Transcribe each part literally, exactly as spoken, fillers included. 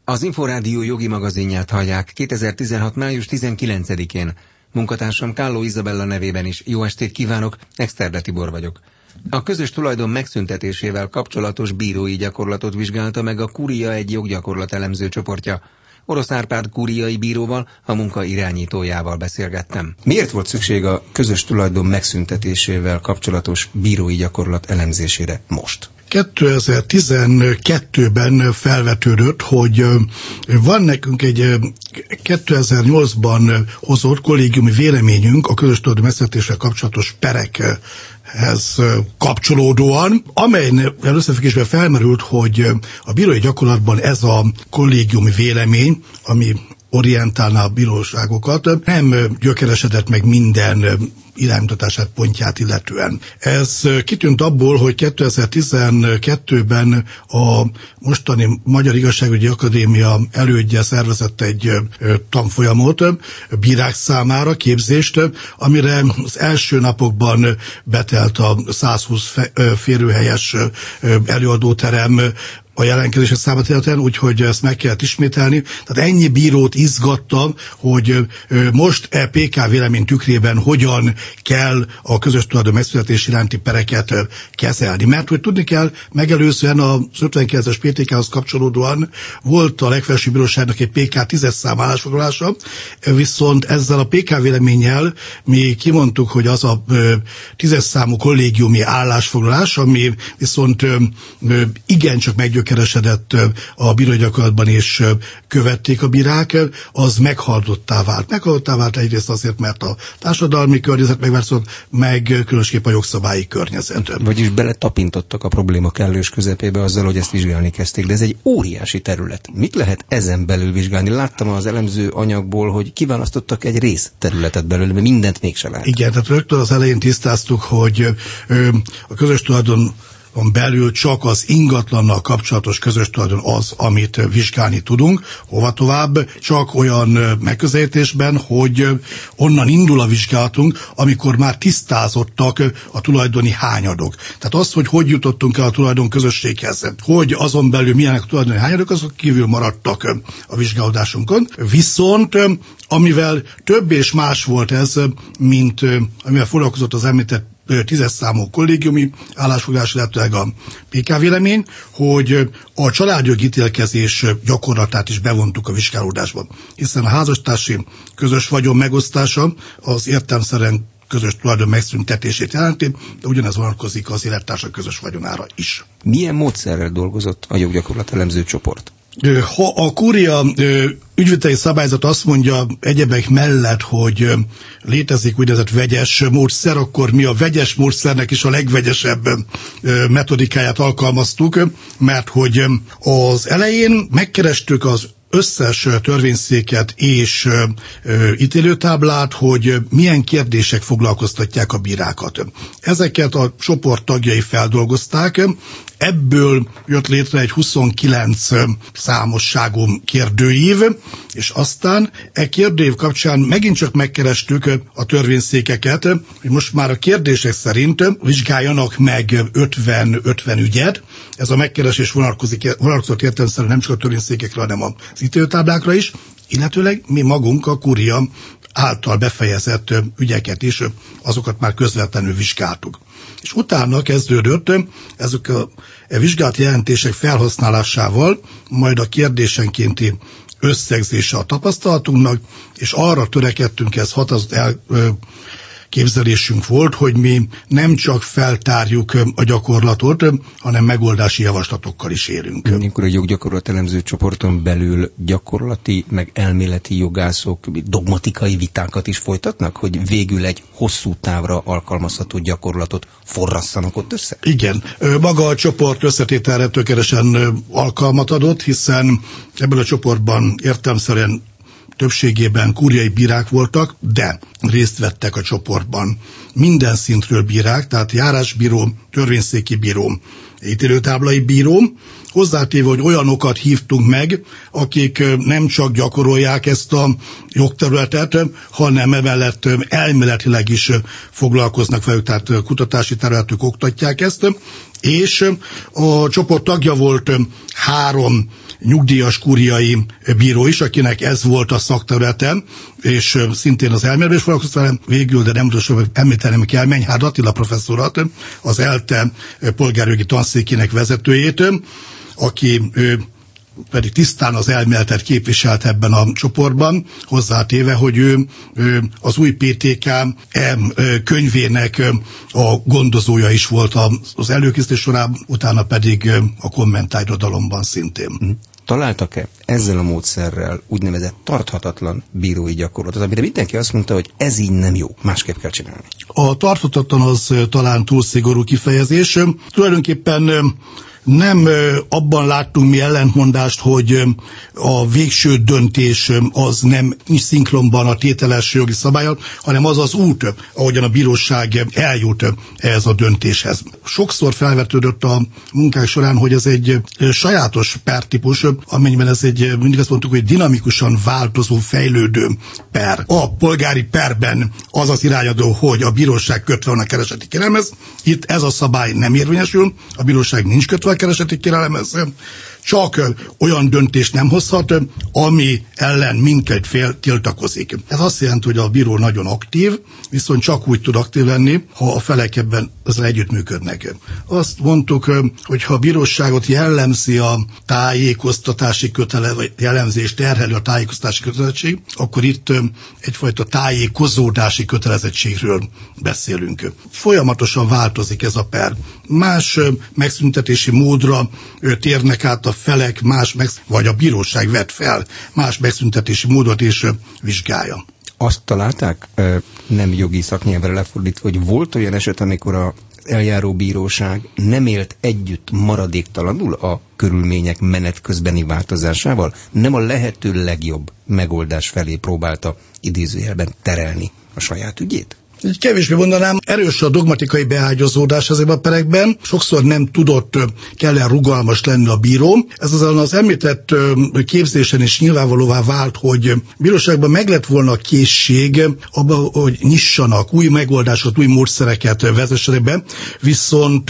Az Inforádió jogi magazinját hallják kétezer-tizenhat. május tizenkilencedikén. Munkatársam Kálló Izabella nevében is jó estét kívánok, Exterde Tibor vagyok. A közös tulajdon megszüntetésével kapcsolatos bírói gyakorlatot vizsgálta meg a Kuria egy joggyakorlat elemző csoportja. Orosz Árpád kúriai bíróval, a munka irányítójával beszélgettem. Miért volt szükség a közös tulajdon megszüntetésével kapcsolatos bírói gyakorlat elemzésére most? kétezer-tizenkettőben felvetődött, hogy van nekünk egy kétezer-nyolcban hozott kollégiumi véleményünk a közös tulajdon megszüntetésével kapcsolatos perekhez kapcsolódóan, amelynek összefüggésben felmerült, hogy a bírói gyakorlatban ez a kollégiumi vélemény, ami orientálná a bíróságokat, nem gyökeresedett meg minden iránymutatását, pontját illetően. Ez kitűnt abból, hogy kétezer-tizenkettőben a mostani Magyar Igazságügyi Akadémia elődje szervezett egy tanfolyamot bírák számára, képzést, amire az első napokban betelt a százhúsz férőhelyes előadóterem a jelentkezések számát illetően, úgyhogy ezt meg kellett ismételni. Tehát ennyi bírót izgatta, hogy most e pé ká vélemény tükrében hogyan kell a közös tulajdon megszüntetés iránti pereket kezelni. Mert hogy tudni kell, megelőzően az ötvenkilences pé té kához kapcsolódóan volt a legfelsőbb bíróságnak egy pé ká tízes szám állásfoglalása, viszont ezzel a pé ká véleménnyel mi kimondtuk, hogy az a tízes számú kollégiumi állásfoglalás, ami viszont igencsak meggyőző keresedett a bírói gyakorlatban, és követték a bírák, az meghaldottá vált. Meghaldottá vált egyrészt azért, mert a társadalmi környezet megváltozott, meg különösképp a jogszabályi környezet. Vagyis beletapintottak a probléma kellős közepébe azzal, hogy ezt vizsgálni kezdték, de ez egy óriási terület. Mit lehet ezen belül vizsgálni? Láttam az elemző anyagból, hogy kiválasztottak egy rész területet belőle, mert mindent mégse lehet. Igen, tehát rögtön az elején tisztáztuk, hogy a közös tulajdon belül csak az ingatlannal kapcsolatos közös tulajdon az, amit vizsgálni tudunk, hova tovább, csak olyan megközelítésben, hogy onnan indul a vizsgálatunk, amikor már tisztázottak a tulajdoni hányadok. Tehát az, hogy hogy jutottunk el a tulajdon közösséghez, hogy azon belül milyenek a tulajdoni hányadok, azok kívül maradtak a vizsgálódásunkon. Viszont amivel több és más volt ez, mint amivel foglalkozott az említett tízes számú kollégiumi állásfoglalás, illetőleg a pé ká vélemény, hogy a családjogi ítélkezés gyakorlatát is bevontuk a vizsgálódásba. Hiszen a házastársi közös vagyon megosztása az értelemszerűen közös tulajdon megszüntetését jelenti, de ugyanez vonatkozik az élettársak közös vagyonára is. Milyen módszerrel dolgozott a joggyakorlat elemző csoport? Ha a Kúria ügyviteli szabályzat azt mondja egyebek mellett, hogy létezik úgynevezett vegyes módszer, akkor mi a vegyes módszernek is a legvegyesebb metodikáját alkalmaztuk, mert hogy az elején megkerestük az összes törvényszéket és ítélőtáblát, hogy milyen kérdések foglalkoztatják a bírákat. Ezeket a csoport tagjai feldolgozták, ebből jött létre egy huszonkilenc számosságú kérdőív, és aztán e kérdőív kapcsán megint csak megkerestük a törvényszékeket, hogy most már a kérdések szerint vizsgáljanak meg ötven, ötven ügyet. Ez a megkeresés vonatkozik, vonatkozott értelemszerűen nem csak a törvényszékekre, hanem az ítélőtáblákra is, illetőleg mi magunk a Kúria által befejezett ügyeket is, azokat már közvetlenül vizsgáltuk. És utána kezdődött ezek a vizsgált jelentések felhasználásával, majd a kérdésenkénti összegzése a tapasztalatunknak, és arra törekedtünk, ez határozott el, képzelésünk volt, hogy mi nem csak feltárjuk a gyakorlatot, hanem megoldási javaslatokkal is érünk. Amikor a joggyakorlat elemző csoporton belül gyakorlati, meg elméleti jogászok dogmatikai vitákat is folytatnak, hogy végül egy hosszú távra alkalmazható gyakorlatot forrasszanak ott össze? Igen. Maga a csoport összetételre tökéletesen alkalmat adott, hiszen ebből a csoportban értelemszerűen többségében kúriai bírák voltak, de részt vettek a csoportban minden szintről bírák, tehát járásbíró, törvényszéki bíró, ítélőtáblai bíró, hozzátéve, hogy olyanokat hívtunk meg, akik nem csak gyakorolják ezt a jogterületet, hanem emellett elméletileg is foglalkoznak velük, tehát kutatási területük oktatják ezt, és a csoport tagja volt három nyugdíjas kúriai bíró is, akinek ez volt a szakterülete, és szintén az elméletben is foglalkozott velem, végül, de nem utolsó, említenem kell, Menyhárd Attila professzorat, az ELTE polgárjogi tanszékének vezetőjét, aki pedig tisztán az elméletet képviselt ebben a csoportban, hozzátéve, hogy ő, ő az új pé té ká e könyvének a gondozója is volt az előkészítés során, utána pedig a kommentárirodalomban szintén. Találtak-e ezzel a módszerrel úgynevezett tarthatatlan bírói gyakorlatot, amire mindenki azt mondta, hogy ez így nem jó, másképp kell csinálni? A tarthatatlan az talán túl szigorú kifejezés. Tulajdonképpen nem abban láttunk mi ellentmondást, hogy a végső döntés az nem szinkronban a tételes jogi szabállyal, hanem az az út, ahogyan a bíróság eljut ehhez a döntéshez. Sokszor felvetődött a munkák során, hogy ez egy sajátos pertípus, amennyiben ez egy, mindig azt mondtuk, hogy dinamikusan változó, fejlődő per. A polgári perben az az irányadó, hogy a bíróság kötve van a kereseti kérelmez. Itt ez a szabály nem érvényesül, a bíróság nincs kötve a kereseti kérelmez, csak olyan döntést nem hozhat, ami ellen mindkét fél tiltakozik. Ez azt jelenti, hogy a bíró nagyon aktív, viszont csak úgy tud aktív lenni, ha a felek ebben ezzel együttműködnek. Azt mondtuk, hogy ha a bíróságot jellemzi a tájékoztatási kötele, vagy jellemzés terheli a tájékoztatási kötelezettség, akkor itt egyfajta tájékozódási kötelezettségről beszélünk. Folyamatosan változik ez a per. Más megszüntetési módra térnek át a felek, más meg, vagy a bíróság vet fel más megszüntetési módot és vizsgálja. Azt találták, nem jogi szaknyelvre lefordítva, hogy volt olyan eset, amikor a eljáró bíróság nem élt együtt maradéktalanul a körülmények menet közbeni változásával, nem a lehető legjobb megoldás felé próbálta idézőjelben terelni a saját ügyét? Így kevésbé mondanám, erős a dogmatikai beágyazódás ezekben a perekben, sokszor nem tudott kellően rugalmas lenni a bíró. Ez azon az említett képzésen is nyilvánvalóvá vált, hogy bíróságban meg lett volna a készség abban, hogy nyissanak, új megoldásokat, új módszereket vezessenek be, viszont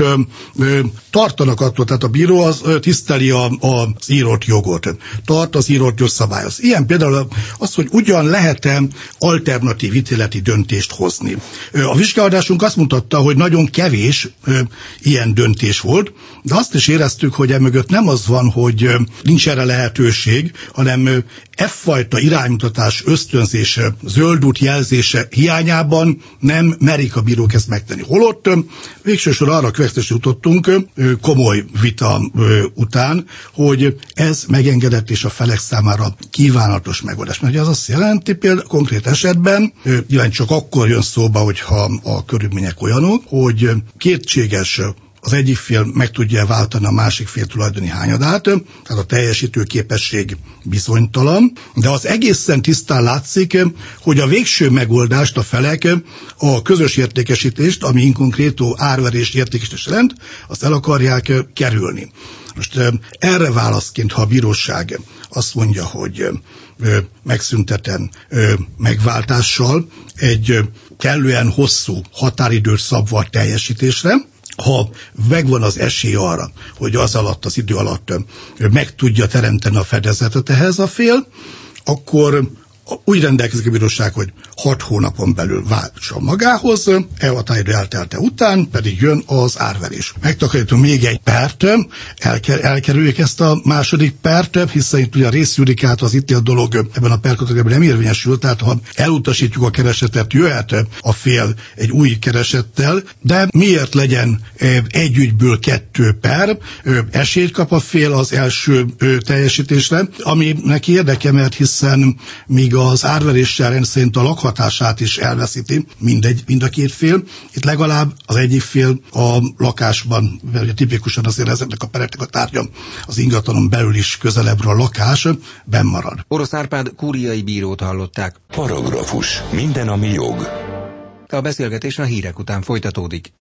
tartanak attól, tehát a bíró az tiszteli a, az írott jogot, tart az írott jogszabályhoz. Ilyen például az, hogy ugyan lehet-e alternatív ítéleti döntést hozni. A vizsgálódásunk azt mutatta, hogy nagyon kevés ö, ilyen döntés volt, de azt is éreztük, hogy emögött nem az van, hogy ö, nincs erre lehetőség, hanem ö, e fajta iránymutatás ösztönzése, zöld út jelzése hiányában nem merik a bírók ezt megtenni. Holott ö, végsősor arra következésre jutottunk ö, komoly vita ö, után, hogy ez megengedett és a felek számára kívánatos megoldás. Mert ez azt jelenti például konkrét esetben, ö, nyilván csak akkor jön szóba, hogyha a körülmények olyanok, hogy kétséges az egyik fél meg tudja váltani a másik fél tulajdoni hányadát, tehát a teljesítő képesség bizonytalan, de az egészen tisztán látszik, hogy a végső megoldást a felek a közös értékesítést, ami inkonkrétó árverés értékesítés jelent, azt el akarják kerülni. Most erre válaszként, ha a bíróság azt mondja, hogy megszüntetem megváltással egy kellően hosszú határidőt szabva teljesítésre, ha megvan az esély arra, hogy az alatt, az idő alatt meg tudja teremteni a fedezetet ehhez a fél, akkor úgy rendelkezik a bíróság, hogy hat hónapon belül váltson magához, elhatáridő eltelte után pedig jön az árverés. Megtakarítunk még egy pert, elker, elkerüljük ezt a második pert, hiszen itt ugye a részjudikát az ítélt dolog ebben a perkategóriában nem érvényesül, tehát ha elutasítjuk a keresetet, jöhet a fél egy új keresettel, de miért legyen egy ügyből kettő per, esélyt kap a fél az első teljesítésre, ami neki érdeke, mert hiszen míg az árveréssel rendszerint a lakhatását is elveszíti mindegy, mind a két fél. Itt legalább az egyik fél a lakásban, mert tipikusan azért ezeknek a pereknek a tárgya az ingatlanon belül is közelebbről a lakás benn marad. Orosz Árpád kúriai bírót hallották. Paragrafus. Minden, ami jog. A beszélgetés a hírek után folytatódik.